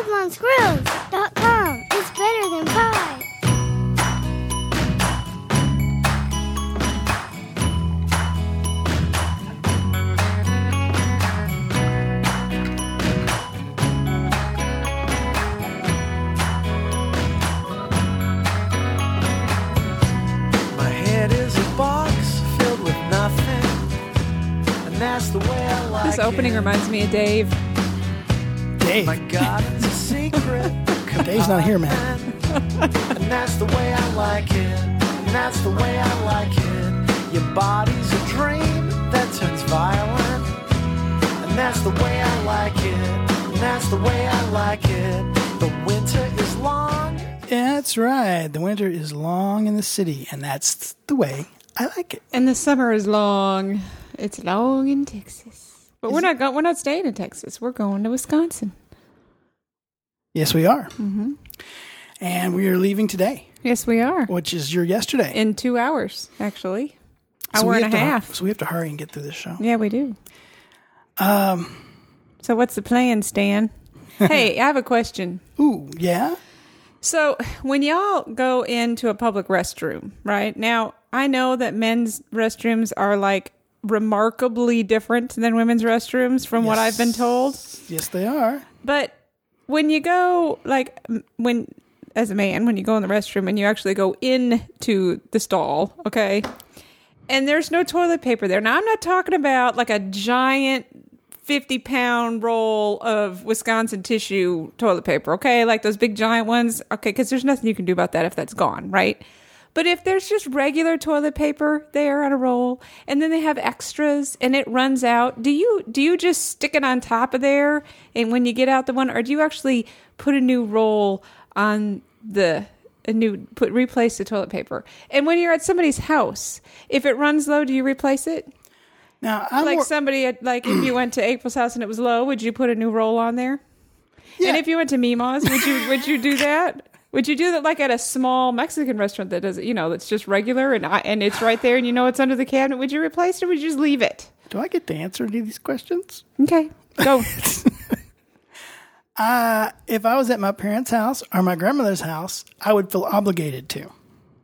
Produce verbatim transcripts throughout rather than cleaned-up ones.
Revlon Squirrels dot com is better than pie. My head is a box filled with nothing, and that's the way I like This opening it. reminds me of Dave. Dave. My garden's a secret. Dave's not here, man. And that's the way I like it. And that's the way I like it. Your body's a dream that turns violent. And that's the way I like it. And that's the way I like it. The winter is long. That's right. The winter is long in the city, and that's the way I like it. And the summer is long. It's long in Texas. But Is we're it? not going. We're not staying in Texas. We're going to Wisconsin. Yes, we are. Mm-hmm. And we are leaving today, Yes, we are. which is your yesterday. In two hours, actually. So Hour we and a have to hu- half. So we have to hurry and get through this show. Yeah, we do. Um. So what's the plan, Stan? Hey, I have a question. Ooh, yeah? So when y'all go into a public restroom, right? Now, I know that men's restrooms are like remarkably different than women's restrooms from what I've been told. Yes, they are. But when you go, like, m- when, as a man, when you go in the restroom and you actually go into the stall, okay, and there's no toilet paper there. Now, I'm not talking about like a giant fifty pound roll of Wisconsin tissue toilet paper, okay, like those big giant ones, okay, because there's nothing you can do about that if that's gone, right? But if there's just regular toilet paper there on a roll, and then they have extras, and it runs out, do you do you just stick it on top of there, and when you get out the one, or do you actually put a new roll on the a new put replace the toilet paper? And when you're at somebody's house, if it runs low, do you replace it? Now, I'm Like more- somebody, at, like if you went to April's house and it was low, would you put a new roll on there? Yeah. And if you went to Mima's, would you would you do that? Would you do that like at a small Mexican restaurant that does it, you know, that's just regular and I, and it's right there and you know it's under the cabinet? Would you replace it or would you just leave it? Do I get to answer any of these questions? Okay, go. Uh, if I was at my parents' house or my grandmother's house, I would feel obligated to.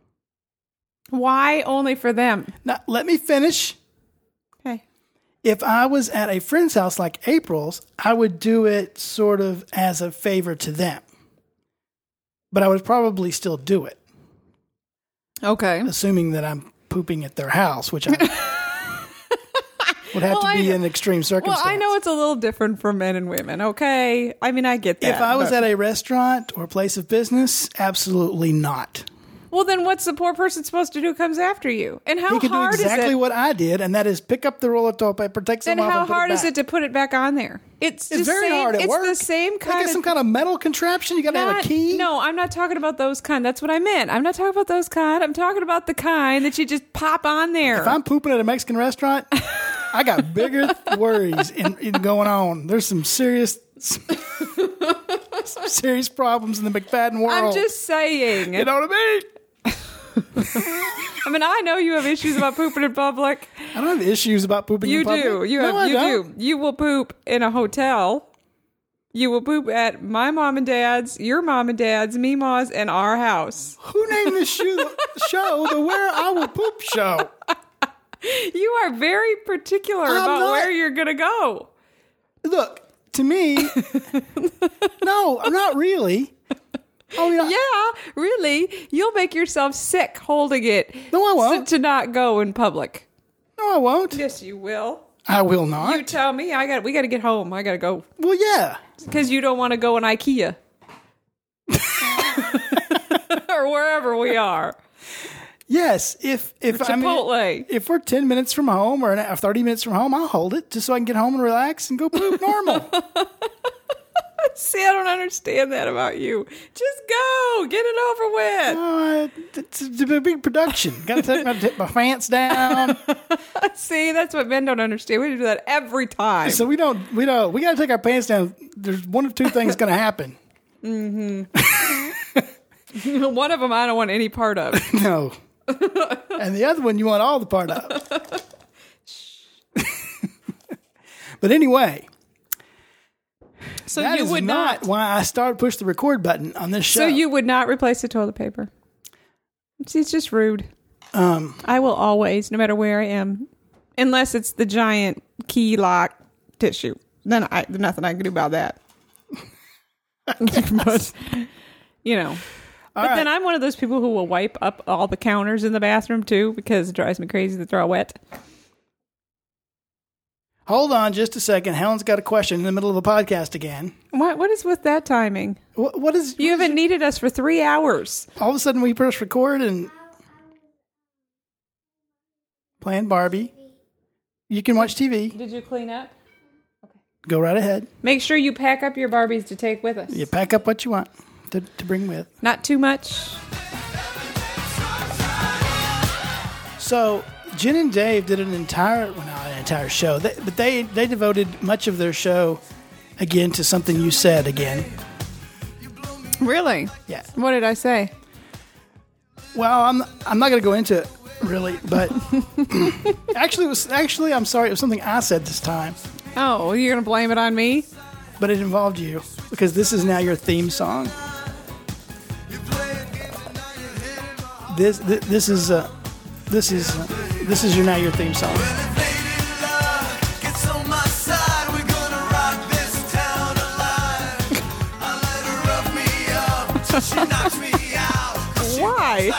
Why only for them? Now, let me finish. Okay. If I was at a friend's house like April's, I would do it sort of as a favor to them. But I would probably still do it, Okay. assuming that I'm pooping at their house, which I would have Well, to I be know- in extreme Well, circumstances. I know it's a little different for men and women, okay? I mean, I get that. If I was but- at a restaurant or place of business, absolutely not. Well, then what's the poor person supposed to do who comes after you? And how He could do hard exactly is it? what I did, and that is pick up the roll of toilet paper, take some Then off, how and put hard it is back. it to put it back on there? It's, It's the very same, hard at it's work. the same Like kind it's of some kind of metal contraption. You got to have a Not- key. No, I'm not talking about those kind. That's what I meant. I'm not talking about those kind. I'm talking about the kind that you just pop on there. If I'm pooping at a Mexican restaurant, I got bigger worries in, in going on. There's some serious, some serious problems in the McFadden world. I'm just saying. you know what I mean? I mean, I know you have issues about pooping in public. I don't have issues about pooping You in public. do. You no, have. I You don't. do. You will poop in a hotel. You will poop at my mom and dad's, your mom and dad's, Mima's, and our house. Who named this show, show the Where I Will Poop Show? You are very particular I'm about not- where you're going to go. Look, to me, no, I'm not really. Oh, yeah. Yeah, really. You'll make yourself sick holding it. No, I won't. To, to not go in public. No, I won't. Yes, you will. I will not. You tell me. I got. We got to get home. I got to go well, yeah. because you don't want to go in IKEA or wherever we are. Yes, if if I mean, Chipotle. if we're ten minutes from home or an- thirty minutes from home, I'll hold it just so I can get home and relax and go poop normal. See, I don't understand that about you. Just go. Get it over with. Oh, it's, it's a big production. Got to take my, take my pants down. See, that's what men don't understand. We do that every time. So we don't we don't we got to take our pants down. There's one of two things going to happen. One of them I don't want any part of. No, and the other one you want all the part of. But anyway, So That you is would not, not. why I started push the record button on this show. So you would not replace the toilet paper. It's, it's just rude. um, I will always, no matter where I am, unless it's the giant key lock tissue. Then I, there's nothing I can do about that. But, you know. But right. then I'm one of those people who will wipe up all the counters in the bathroom too, because it drives me crazy that they're all wet. hold on just a second. Helen's got a question in the middle of a podcast again. What What is with that timing? What, what is You what is haven't needed us for three hours. all of a sudden we press record and playing Barbie. You can watch T V. Did you clean up? Go right ahead. Make sure you pack up your Barbies to take with us. You pack up what you want to, to bring with. Not too much. So Jen and Dave did an entire, well, not an entire show, they, but they they devoted much of their show again to something you said again. Really? Yeah. What did I say? Well, I'm I'm not going to go into it really, but actually it was actually I'm sorry, it was something I said this time, Oh, you're going to blame it on me? but it involved you because this is now your theme song. This this, this is uh, this is uh, this is your now your theme song. Why?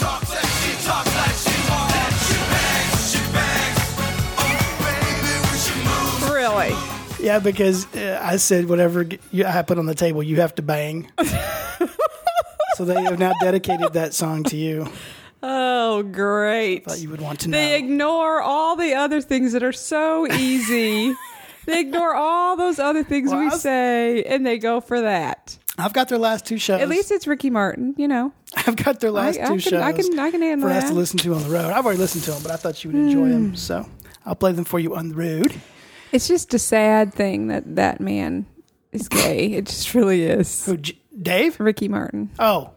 Really? Yeah, because uh, I said whatever g- you, I put on the table, you have to bang. So they have now dedicated that song to you. Oh, great. Thought you would want to know. They ignore all the other things that are so easy. They ignore all those other things Well, I we was- say, and they go for that. I've got their last two shows. At least it's Ricky Martin, you know. I've got their last I- I two can- shows I can- I can handle for us that. to listen to on the road. I've already listened to them, but I thought you would enjoy Hmm. them. So I'll play them for you on the road. It's just a sad thing that that man is gay. It just really is. Who, J- Dave? Ricky Martin. Oh,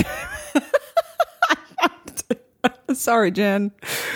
Sorry, Jen.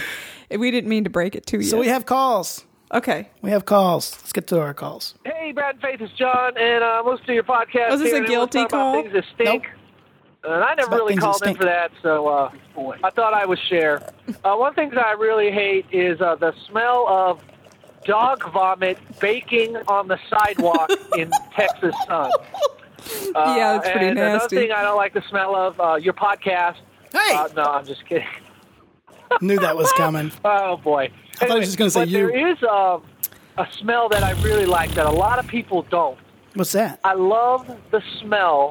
We didn't mean to break it to you. so we have calls. Okay. We have calls. Let's get to our calls. Hey, Brad and Faith, it's John, and uh, I'm listening to your podcast. Was this here, a and guilty we're talking about call? Things that stink. Nope. And I It's never about really things that called in stink. for that, so uh, I thought I would share. Uh, one thing that I really hate is uh, the smell of dog vomit baking on the sidewalk in Texas sun. Uh, Yeah, that's pretty and nasty. another thing I don't like the smell of, uh, your podcast. Hey! Uh, no, I'm just kidding. Knew that was coming. Oh, boy. I thought he was just gonna say but you. There is uh, a smell that I really like that a lot of people don't. What's that? I love the smell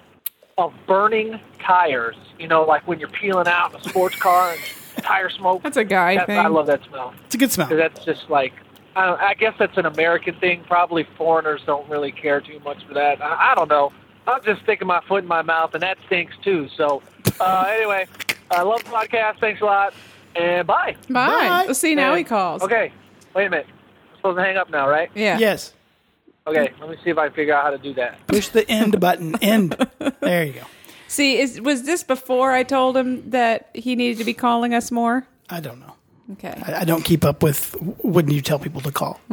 of burning tires. You know, like when you're peeling out in a sports car and tire smoke. That's a guy That's- thing. I love that smell. It's a good smell. 'Cause that's just like, I, don't, I guess that's an American thing. Probably foreigners don't really care too much for that. I, I don't know. I'm just sticking my foot in my mouth, and that stinks too. So, uh, anyway, I love the podcast. Thanks a lot, and bye. Bye. Bye. Let's see, now And- he calls. Okay, wait a minute. I'm supposed to hang up now, right? Yeah. Yes. Okay, let me see if I can figure out how to do that. Push the end button. End. There you go. See, is was this before I told him that he needed to be calling us more? I don't know. Okay. I, I don't keep up with when you tell people to call.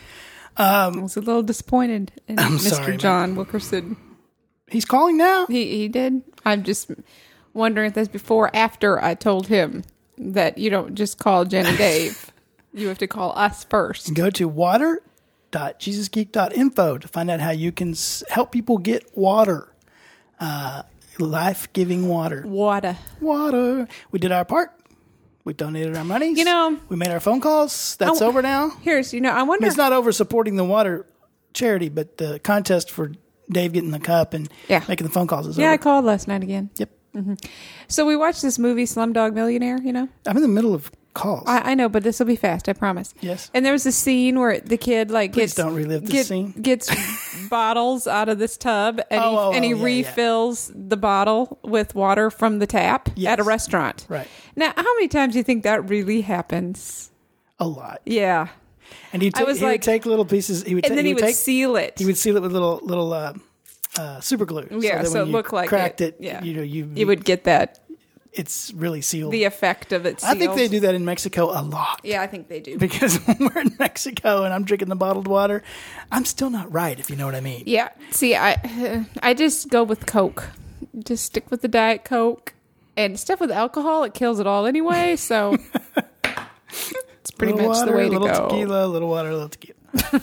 I was a little disappointed in I'm Mister sorry, John Wilkerson. He's calling now. He he did. I'm just wondering if that's before or after I told him that you don't just call Jen and Dave. You have to call us first. Go to water dot jesus geek dot info to find out how you can s- help people get water. Uh, life-giving water. Water. Water. We did our part. We donated our money. You know- we made our phone calls. That's Oh, over now. Here's, you know, I wonder. It's not over supporting the water charity, but the contest for Dave getting the cup and Yeah. making the phone calls is yeah, I over. called last night again. Yep. So we watched this movie, Slumdog Millionaire, you know? I'm in the middle of calls. I, I know, but this will be fast, I promise. Yes. And there was a scene where the kid like Please gets don't relive this get- scene. gets bottles out of this tub and Oh, he, oh, and he oh, yeah, yeah. refills the bottle with water from the tap Yes. at a restaurant. Right. Now, how many times do you think that really happens? A lot. Yeah. And he'd I ta- was he like- would take little pieces. He would And ta- then he would take, seal it. He would seal it with little little uh, uh, super glue. Yeah, that so when it you looked like cracked it. it. Yeah. You know, you you would get that it's really sealed. The effect of it. I think sealed. they do that in Mexico a lot. Yeah, I think they do. Because when we're in Mexico and I'm drinking the bottled water, I'm still not right, if you know what I mean. Yeah. See, I I just go with Coke. Just stick with the Diet Coke. And stuff with alcohol, it kills it all anyway. So it's pretty little much water, the way to little go. tequila, little water, little tequila.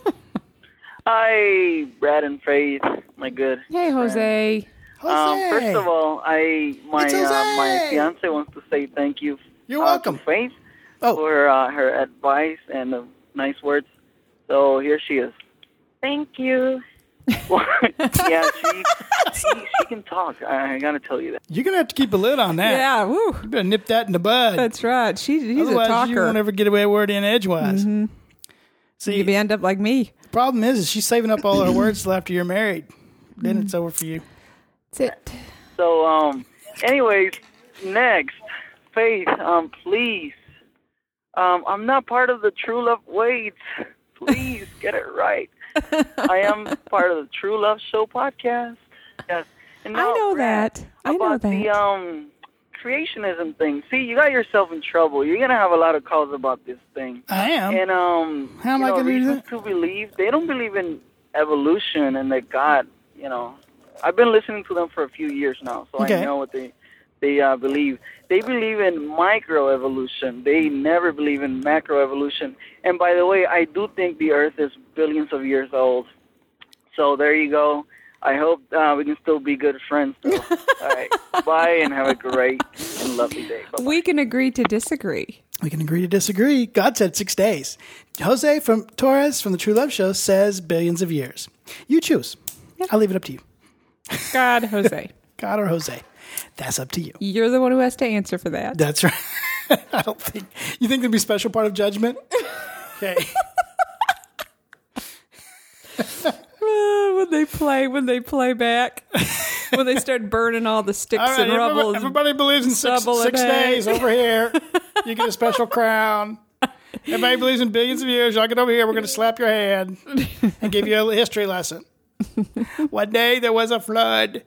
Hi, Brad and Faith, my good. Hey, Jose. Jose. Um, first of all, I my It's uh, Jose. my fiance wants to say thank you. You're uh, welcome. To Faith Oh. for uh, her advice and the nice words. So here she is. Thank you. yeah, she, she she can talk. I, I gotta tell you that. You're going to have to keep a lid on that. Yeah, woo. You better nip that in the bud. That's right. She, he's Otherwise, a talker. you won't ever get away with word in edgewise. Mm-hmm. See, You'd end up like me. the problem is, is she's saving up all her words till after you're married. Then it's over for you. That's it. So, um, anyways, next, Faith, um, please. Um, I'm not part of the True Love Waits. Please get it right. I am part of the True Love Show podcast. Yes. And I now, know Brad, that. I know about that. the um creationism thing. See, you got yourself in trouble. You're gonna have a lot of calls about this thing. I am. And um, How am you I know, gonna do reasons that? to believe they don't believe in evolution and that God. You know, I've been listening to them for a few years now, so Okay. I know what they they uh, believe. They believe in microevolution. They never believe in macroevolution. And by the way, I do think the Earth is billions of years old. So there you go. I hope uh, we can still be good friends. Though. All right. Bye, and have a great and lovely day. Bye-bye. We can agree to disagree. We can agree to disagree. God said six days. Jose from Torres from the True Love Show says billions of years. You choose. I'll leave it up to you. God, Jose. God or Jose. That's up to you. You're the one who has to answer for that. That's right. I don't think. You think there'd be a special part of judgment? Okay. Uh, when they play, when they play back, when they start burning all the sticks All right. and rubble. Everybody, everybody believes in six, stubble and six hay. days over here. You get a special crown. Everybody believes in billions of years. Y'all get over here. We're going to slap your hand and give you a history lesson. One day there was a flood.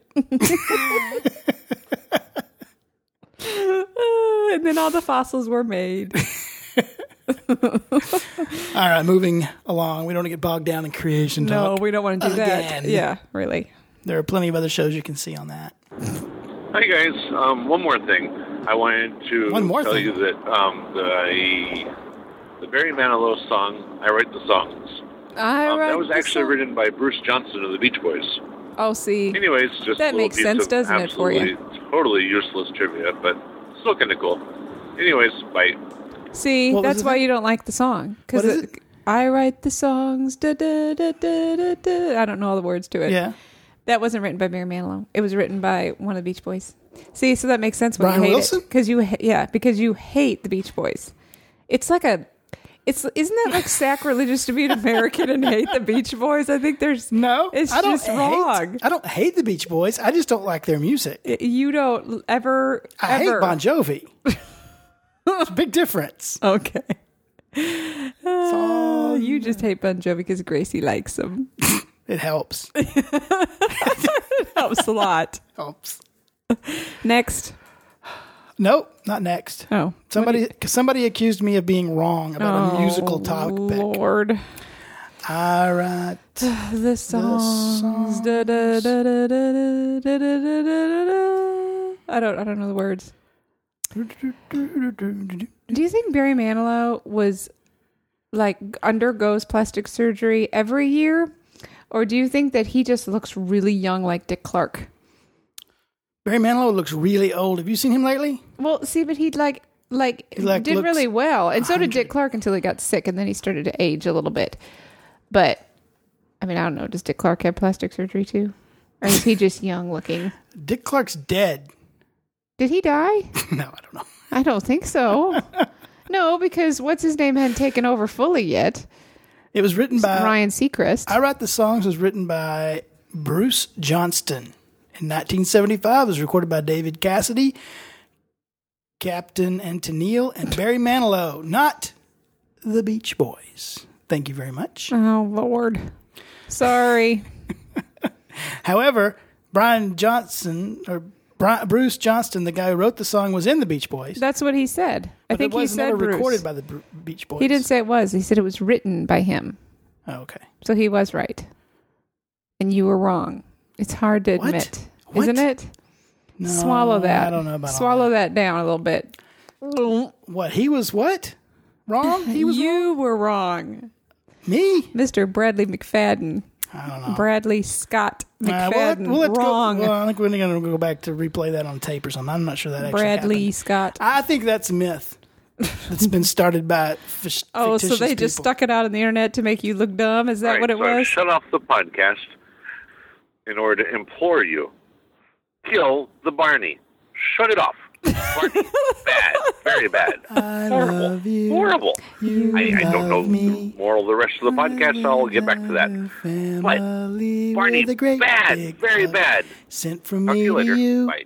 Uh, and then all the fossils were made. All right, moving along. We don't want to get bogged down in creation No, talk. we don't want to do Again. that. Yeah, really. There are plenty of other shows you can see on that. Hi guys. Um, one more thing. I wanted to One more tell thing. you that um, the the Barry Manilow song, "I Write the Songs," I um, write that was the actually song. written by Bruce Johnson of the Beach Boys. Oh, see. Anyways, just That a little makes piece sense, of doesn't it, for you? absolutely, totally useless trivia, but still kind of cool. Anyways, bye. See, What was that's it why then? you don't like the song. What is it? I write the songs. Da, da, da, da, da, da. I don't know all the words to it. Yeah. That wasn't written by Barry Manilow. It was written by one of the Beach Boys. See, so that makes sense when Brian you hate Wilson? it. Because you, ha- yeah, because you hate the Beach Boys. It's like a, it's isn't that like sacrilegious to be an American and hate the Beach Boys? I think there's No, It's I don't just hate, wrong. I don't hate the Beach Boys. I just don't like their music. You don't ever. I ever. hate Bon Jovi. It's a big difference. Okay. Uh, you just hate Bon Jovi because Gracie likes him. It helps. Helps a lot. Helps. Next. Nope, not next. Oh. Somebody, somebody accused me of being wrong about a musical topic. Lord. All right. The songs. songs. Da, da, da, da, da, da, da, da, da, da, da. I don't. I don't know the words. Do you think Barry Manilow was like undergoes plastic surgery every year, or do you think that he just looks really young like Dick Clark? Barry Manilow looks really old. Have you seen him lately? Well, see, but he like like, He, like, did looks really well, and so did one hundred. Dick Clark until he got sick, and then he started to age a little bit. But I mean, I don't know. Does Dick Clark have plastic surgery too, or is he just young looking? Dick Clark's dead. Did he die? No, I don't know. I don't think so. No, because what's his name hadn't taken over fully yet. It was written by Ryan Seacrest. I Write the Songs was written by Bruce Johnston. In nineteen seventy-five, it was recorded by David Cassidy, Captain Antonil, and Barry Manilow, not the Beach Boys. Thank you very much. Oh Lord, sorry. However, Brian Johnson or Bri- Bruce Johnston, the guy who wrote the song, was in the Beach Boys. That's what he said. I but think it was he said never Bruce. recorded by the Br- Beach Boys. He didn't say it was. He said it was written by him. Oh, okay. So he was right. And you were wrong. It's hard to What? admit, What? isn't it? No, Swallow that. I don't know about all Swallow that. that down a little bit. What? He was what? Wrong? He was you wrong? were wrong. Me? Mister Bradley McFadden. I don't know. Bradley Scott Uh, we'll, McFadden. we'll have to wrong. Go, well, I think we're going to go back to replay that on tape or something. I'm not sure that actually Bradley happened. Scott. I think that's a myth. It's been started by f- Oh, so fictitious they just people. stuck it out on the internet to make you look dumb? Is that All right, what it so I was? shut off the podcast in order to implore you. Kill the Barney. Shut it off. Barney. Bad. Very bad. I Horrible. love you. Horrible. You I, I don't know love me. the moral of the rest of the podcast, so I'll get back to that. But Family Barney, with a great bad. big Very hug bad. Sent from Talk to me you later. to you. Bye.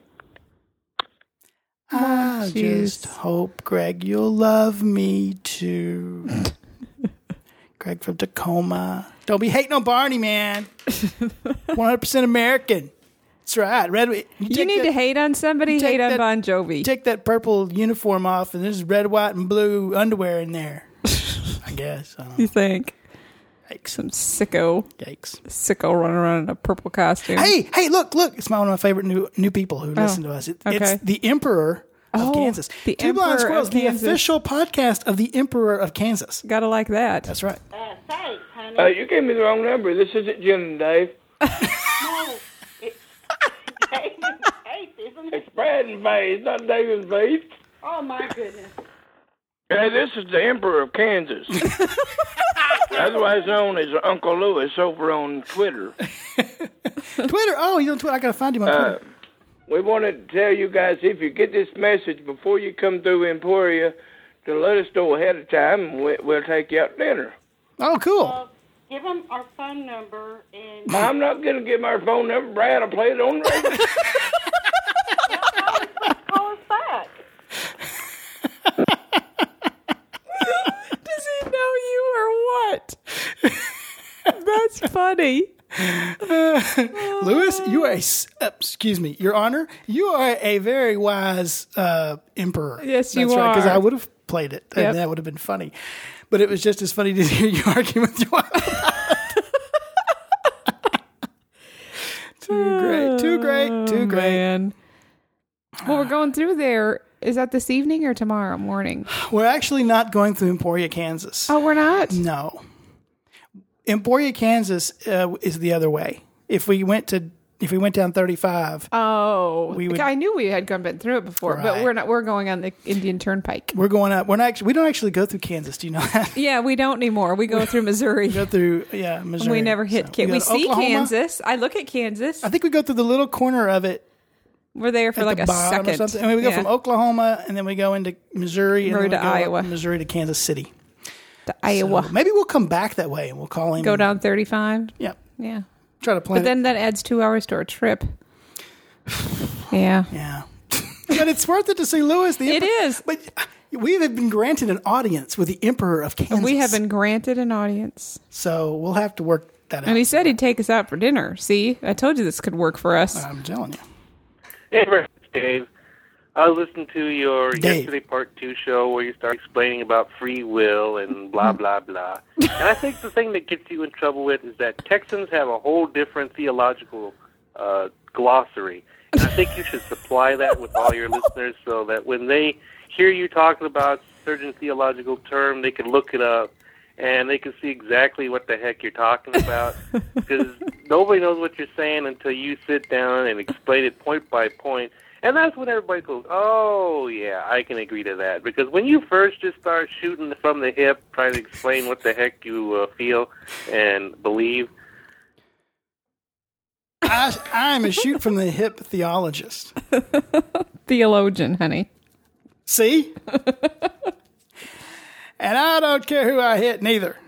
I Jeez. just hope, Greg, you'll love me too. Greg from Tacoma. Don't be hating on Barney, man. one hundred percent American. That's right. Red. You, You take need that, to hate on somebody, you take hate on that- Bon Jovi. Take that purple uniform off, and there's red, white, and blue underwear in there. I guess. I don't know. You think? Yikes. Some sicko. Yikes. Sicko running around in a purple costume. Hey, hey, look, look. It's my, one of my favorite new new people who Oh, listen to us. It, okay. It's the Emperor of Oh, Kansas. the Two Blind Emperor Squirrels, of the Kansas. official podcast of the Emperor of Kansas. Gotta like that. That's right. Uh, thanks, honey. Uh, you gave me the wrong number. This isn't Jim and Dave. No, it's David and Faith, isn't it? It's Brad and Faith, not Dave and Faith. Oh, my goodness. Hey, this is the Emperor of Kansas. Otherwise known as Uncle Lewis over on Twitter. Twitter. Oh, he's on Twitter. I got to find him on Uh, Twitter. we wanted to tell you guys, if you get this message before you come through Emporia, to let us know ahead of time, and we, we'll take you out to dinner. Oh, cool. Well, give them our phone number and I'm not going to give my phone number, Brad. I'll play it on the radio. call us back. Does he know you or what? That's funny. Lewis, you are a, s- uh, excuse me, Your Honor, you are a very wise uh, emperor. Yes, you That's right, because are. I would have played it, and Yep. that would have been funny. But it was just as funny to hear you argue with your wife. Too great, too great, too Oh, great. Man. Well, we're going through there. Is that this evening or tomorrow morning? We're actually not going through Emporia, Kansas. Oh, we're not? No. Emporia, Kansas uh, is the other way. If we went to if we went down thirty-five, Oh, We would- I knew we had gone been through it before, but Right. we're not. We're going on the Indian Turnpike. we're going up. We're not actually, we don't actually go through Kansas. Do you know that? Yeah, we don't anymore. We go through Missouri. We go through yeah, Missouri. We never hit. So Can- go we to see Oklahoma. Kansas. I look at Kansas. I think we go through the little corner of it We're there for at like the a bottom second. or something. And we go Yeah. from Oklahoma, and then we go into Missouri, and Missouri then we to go up Iowa. Missouri to Kansas City. to Iowa. So maybe we'll come back that way, and we'll call him. Go down thirty-five. Yeah, Yeah. try to plan. But then that adds two hours to our trip. Yeah. it. Yeah, but it's worth it to see Lewis. The It Emperor- is. But we have been granted an audience with the Emperor of Kansas. And we have been granted an audience. So we'll have to work that out. And he said he'd take us out for dinner. See? I told you this could work for us. I'm telling you. Hey, Brad, Dave. I listened to your Dave. yesterday part two show where you start explaining about free will and blah, blah, blah. And I think the thing that gets you in trouble with is that Texans have a whole different theological uh, glossary. And I think you should supply that with all your listeners so that when they hear you talking about certain theological term, they can look it up and they can see exactly what the heck you're talking about. Because nobody knows what you're saying until you sit down and explain it point by point. And that's when everybody goes, oh, yeah, I can agree to that. Because when you first just start shooting from the hip, trying to explain what the heck you uh, feel and believe, I, I'm a shoot from the hip theologist. Theologian, honey. See? And I don't care who I hit, neither.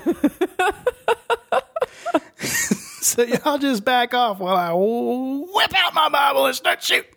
So y'all just back off while I whip out my Bible and start shooting.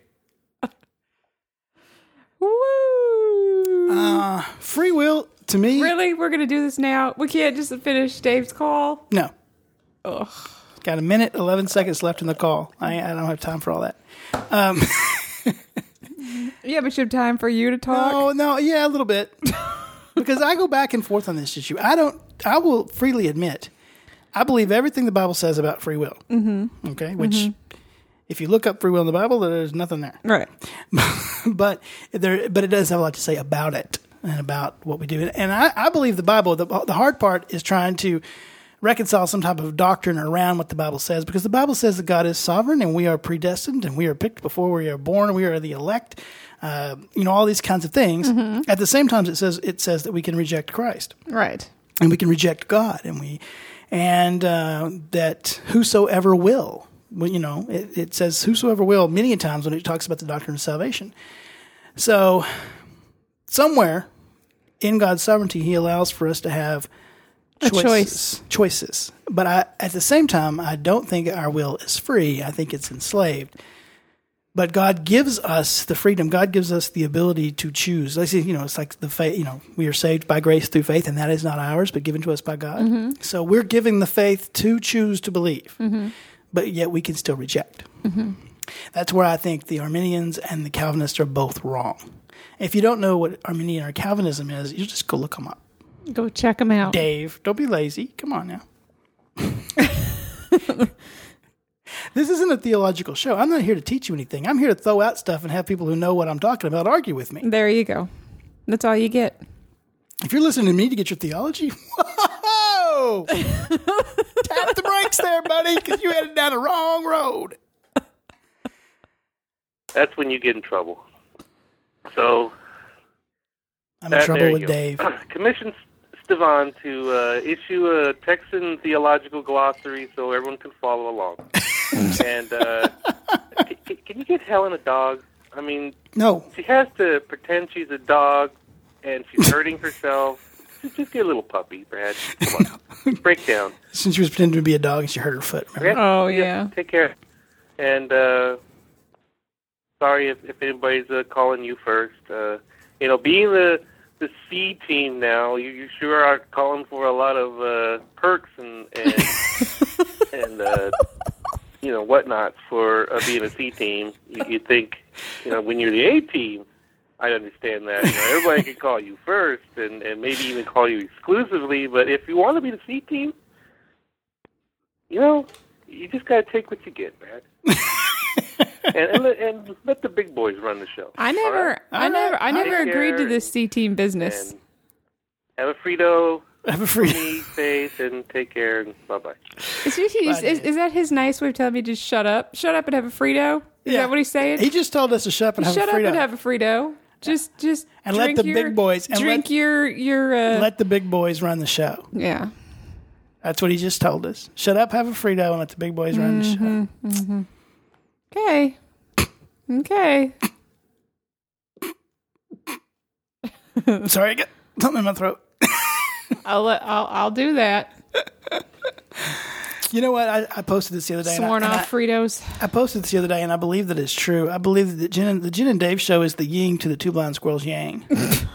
Woo! Uh, free will, to me... Really? We're going to do this now? We can't just finish Dave's call? No. Ugh. Got a minute, eleven seconds left in the call. I, I don't have time for all that. Um, Yeah, but you have time for you to talk? No, no, yeah, a little bit. Because I go back and forth on this issue. I don't, I will freely admit, I believe everything the Bible says about free will. Mm-hmm. Okay, which, mm-hmm. if you look up free will in the Bible, there's nothing there. Right. but there, but it does have a lot to say about it and about what we do. And I, I believe the Bible, the, the hard part is trying to reconcile some type of doctrine around what the Bible says, because the Bible says that God is sovereign and we are predestined and we are picked before we are born and we are the elect. Uh, you know, all these kinds of things. Mm-hmm. At the same time, it says it says that we can reject Christ, right, and we can reject God, and we and uh, that whosoever will. Well, you know, it, it says whosoever will many times when it talks about the doctrine of salvation. So, somewhere in God's sovereignty, He allows for us to have choices, a choice. choices. But I, at the same time, I don't think our will is free. I think it's enslaved. But God gives us the freedom. God gives us the ability to choose. Like, you know, it's like the faith. You know, we are saved by grace through faith, and that is not ours, but given to us by God. Mm-hmm. So we're giving the faith to choose to believe, mm-hmm. but yet we can still reject. Mm-hmm. That's where I think the Arminians and the Calvinists are both wrong. If you don't know what Arminian or Calvinism is, you just go look them up. Go check them out, Dave. Don't be lazy. Come on now. This isn't a theological show. I'm not here to teach you anything. I'm here to throw out stuff and have people who know what I'm talking about argue with me. There you go. That's all you get. If you're listening to me to get your theology, whoa! Tap the brakes there, buddy, because you headed down the wrong road. That's when you get in trouble. So I'm in that, trouble with go. Dave. Commission Stefan to uh, issue a Texan theological glossary so everyone can follow along. and uh, can, can you get Helen a dog? I mean, no. She has to pretend she's a dog, and she's hurting herself. Just, just get a little puppy, Brad. Come on, break down. Since she was pretending to be a dog and she hurt her foot. Remember? Oh yeah. Take care. And uh, sorry if, if anybody's uh, calling you first. Uh, you know, being the the C team now, you, you sure are calling for a lot of uh, perks and and, and uh, you know whatnot for uh, being a C team. You, you think, you know, when you're the A team, I understand that. You know, everybody can call you first and, and maybe even call you exclusively. But if you want to be the C team, you know, you just got to take what you get, man. and, and, let, and let the big boys run the show. I never, right? I never, I never Take agreed to care this C team business. and Have a Frito. Have a Frito. Be safe and take care. And bye bye. Is, he, is, is, is that his nice way of telling me to just shut up? Shut up and have a Frito? Is Yeah. that what he's saying? He just told us to shut up and have shut a up Frito. and have a Frito. Just, just And let drink the your, big boys- and drink let- your your. Uh, Let the big boys run the show. yeah. That's what he just told us. Shut up, have a Frito, and let the big boys run the show. Mm-hmm. Okay. Okay. Sorry, I got something in my throat. I'll let, I'll I'll do that. You know what? I, I posted this the other day. and I- Sworn and off I, Fritos. I posted this the other day, and I believe that it's true. I believe that the Jen and, the Jen and Dave show is the yin to the Two Blind Squirrels yang.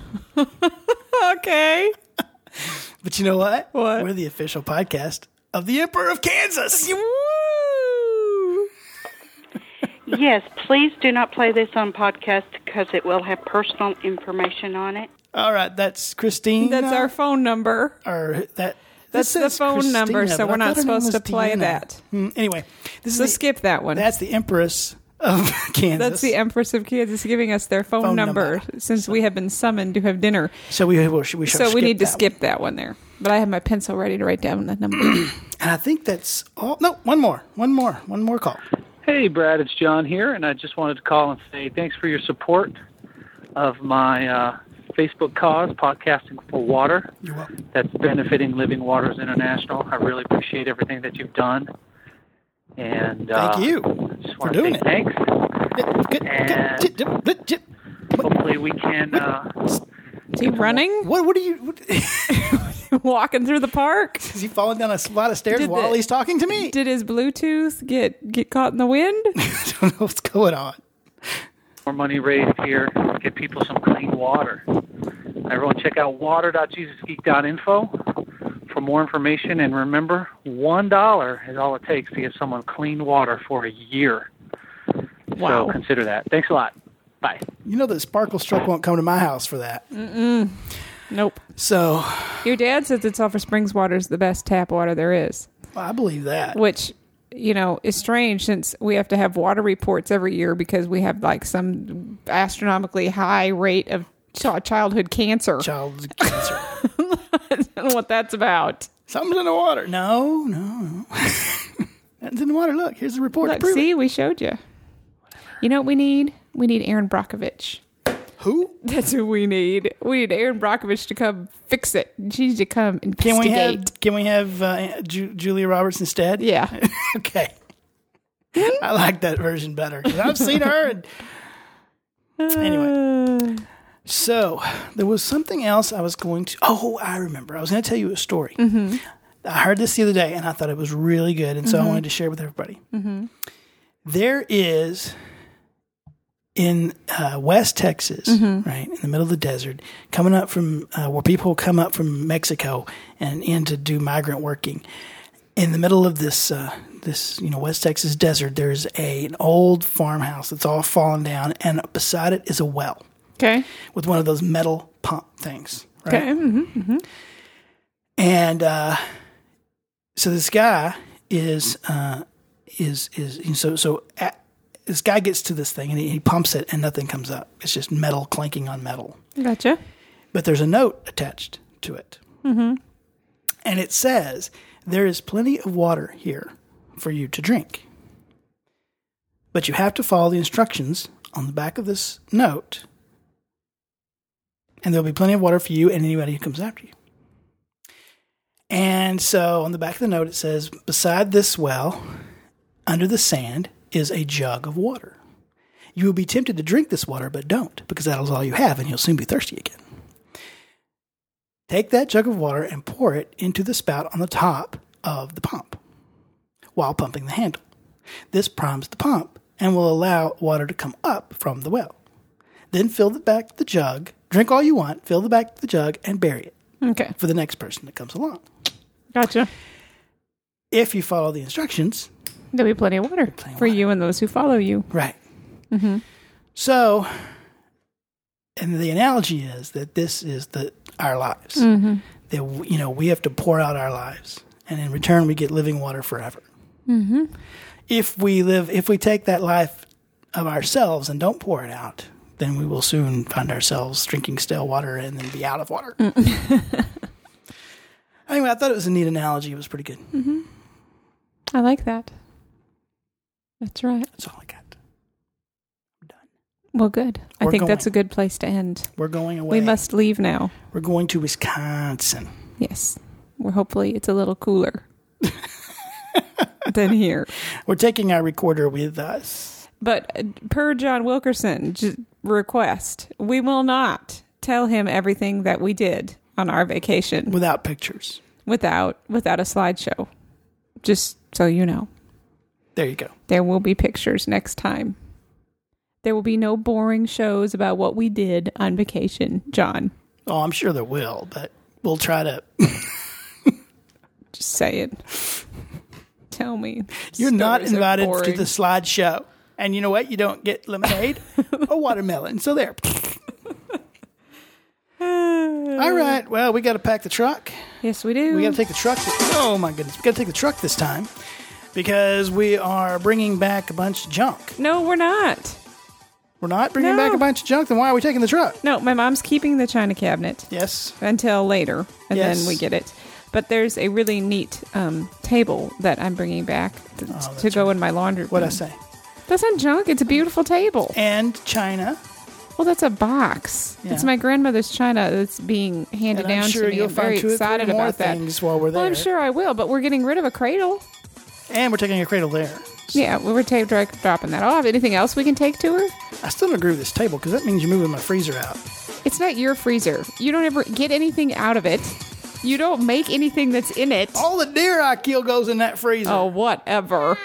Okay. But you know what? What? We're the official podcast of the Emperor of Kansas. Woo! Yes, please do not play this on podcast because it will have personal information on it. All right, that's Christine. That's our phone number. Or that. That's that the says phone Christina, number, so but I we're not thought her name supposed to was play Deanna. that. Hmm, anyway, this So is the, skip that one. that's the Empress of Kansas. That's the Empress of Kansas giving us their phone, Phone number, number. since we have been summoned to have dinner. So we, we, we should So we skip need to that skip one. that one there. But I have my pencil ready to write down the number. And I think that's all. No, one more, one more, one more call. Hey, Brad, it's John here, and I just wanted to call and say thanks for your support of my uh, Facebook cause, Podcasting for Water. You're welcome. That's benefiting Living Waters International. I really appreciate everything that you've done. And uh, Thank you just for want to doing say it. thanks. Good, And good, good, good, good. hopefully we can... Uh, Is he running? What? What are you? What, Walking through the park? is he falling down a lot of stairs Did while the- he's talking to me? Did his Bluetooth get, get caught in the wind? I don't know what's going on. more money raised here, get people some clean water. Everyone check out water dot jesus geek dot info for more information. And remember, one dollar is all it takes to get someone clean water for a year. Wow. So consider that. Thanks a lot. You know that Sparkle Struck won't come to my house for that. Mm-mm. Nope. So, your dad says that Sulphur Springs water is the best tap water there is. Well, I believe that. Which, you know, is strange since we have to have water reports every year because we have like some astronomically high rate of ch- childhood cancer. Childhood cancer. I don't know what that's about. Something's in the water. No, no, no. Nothing's in the water. Look, here's the report. Look, to prove see, it. we showed you. You know what we need? We need Aaron Brockovich. Who? That's who we need. We need Aaron Brockovich to come fix it. She needs to come investigate. Can we have, can we have uh, Ju- Julia Roberts instead? Yeah. Okay. I like that version better. 'Cause I've seen her. And... Anyway. So, there was something else I was going to... Oh, I remember. I was going to tell you a story. Mm-hmm. I heard this the other day, and I thought it was really good, and so Mm-hmm. I wanted to share it with everybody. Mm-hmm. There is... in uh, West Texas, Mm-hmm. right, in the middle of the desert, coming up from uh, where people come up from Mexico and in to do migrant working. In the middle of this, uh, this you know, West Texas desert, there's a an old farmhouse that's all fallen down, and beside it is a well. Okay. With one of those metal pump things. Right? Okay. Mm-hmm. Mm-hmm. And uh, so this guy is uh, is is you know, so so. At, This guy gets to this thing and he, he pumps it and nothing comes up. It's just metal clanking on metal. Gotcha. But there's a note attached to it. Mm-hmm. And it says, there is plenty of water here for you to drink. But you have to follow the instructions on the back of this note. And there'll be plenty of water for you and anybody who comes after you. And so on the back of the note it says, beside this well, under the sand, is a jug of water. You will be tempted to drink this water, but don't, because that is all you have, and you'll soon be thirsty again. Take that jug of water and pour it into the spout on the top of the pump while pumping the handle. This primes the pump and will allow water to come up from the well. Then fill the back of the jug, drink all you want, fill the back of the jug, and bury it. Okay. For the next person that comes along. Gotcha. If you follow the instructions, there'll be plenty of water plenty of for water. you and those who follow you. Right. Mm-hmm. So, and the analogy is that this is the our lives. Mm-hmm. That, you know, we have to pour out our lives, and in return we get living water forever. Mm-hmm. If we live, if we take that life of ourselves and don't pour it out, then we will soon find ourselves drinking stale water and then be out of water. Anyway, I thought it was a neat analogy. It was pretty good. Mm-hmm. I like that. That's right. That's all I got. I'm done. Well, good. We're I think going. that's a good place to end. We're going away. We must leave now. We're going to Wisconsin. Yes. Well, hopefully it's a little cooler than here. We're taking our recorder with us. But uh, per John Wilkerson's request, we will not tell him everything that we did on our vacation. Without pictures. Without without a slideshow. Just so you know. There you go. There will be pictures next time. There will be no boring shows about what we did on vacation, John. Oh, I'm sure there will, but we'll try to... Just say it. Tell me. You're not Stories are invited to boring. the slideshow. And you know what? You don't get lemonade or watermelon. So there. All right. Well, we got to pack the truck. Yes, we do. We got to take the truck. Oh, my goodness. We got to take the truck this time because we are bringing back a bunch of junk. No, we're not. We're not bringing No. back a bunch of junk? Then why are we taking the truck? No, my mom's keeping the china cabinet. Yes. Until later, and Yes. then we get it. But there's a really neat um, table that I'm bringing back to, Oh, to go in my laundry room. What'd I say? That's not junk. It's a beautiful table. And china. Well, that's a box. Yeah. It's my grandmother's china that's being handed And I'm down sure to me. you'll I'm very find two or three excited more about that. things while we're Well, I'm there. sure I will, but we're getting rid of a cradle. And we're taking a cradle there. Yeah, we were ta- dra- dropping that off. Anything else we can take to her? I still don't agree with this table because that means you're moving my freezer out. It's not your freezer. You don't ever get anything out of it. You don't make anything that's in it. All the deer I kill goes in that freezer. Oh, whatever.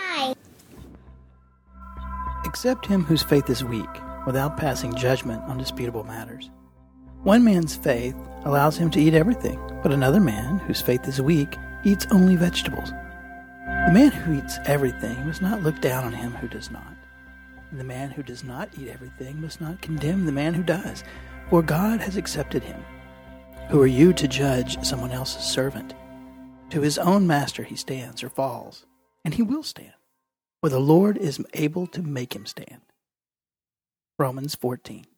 Accept him whose faith is weak, without passing judgment on disputable matters. One man's faith allows him to eat everything, but another man, whose faith is weak, eats only vegetables. The man who eats everything must not look down on him who does not. And the man who does not eat everything must not condemn the man who does, for God has accepted him. Who are you to judge someone else's servant? To his own master he stands or falls, and he will stand, for the Lord is able to make him stand. Romans fourteen.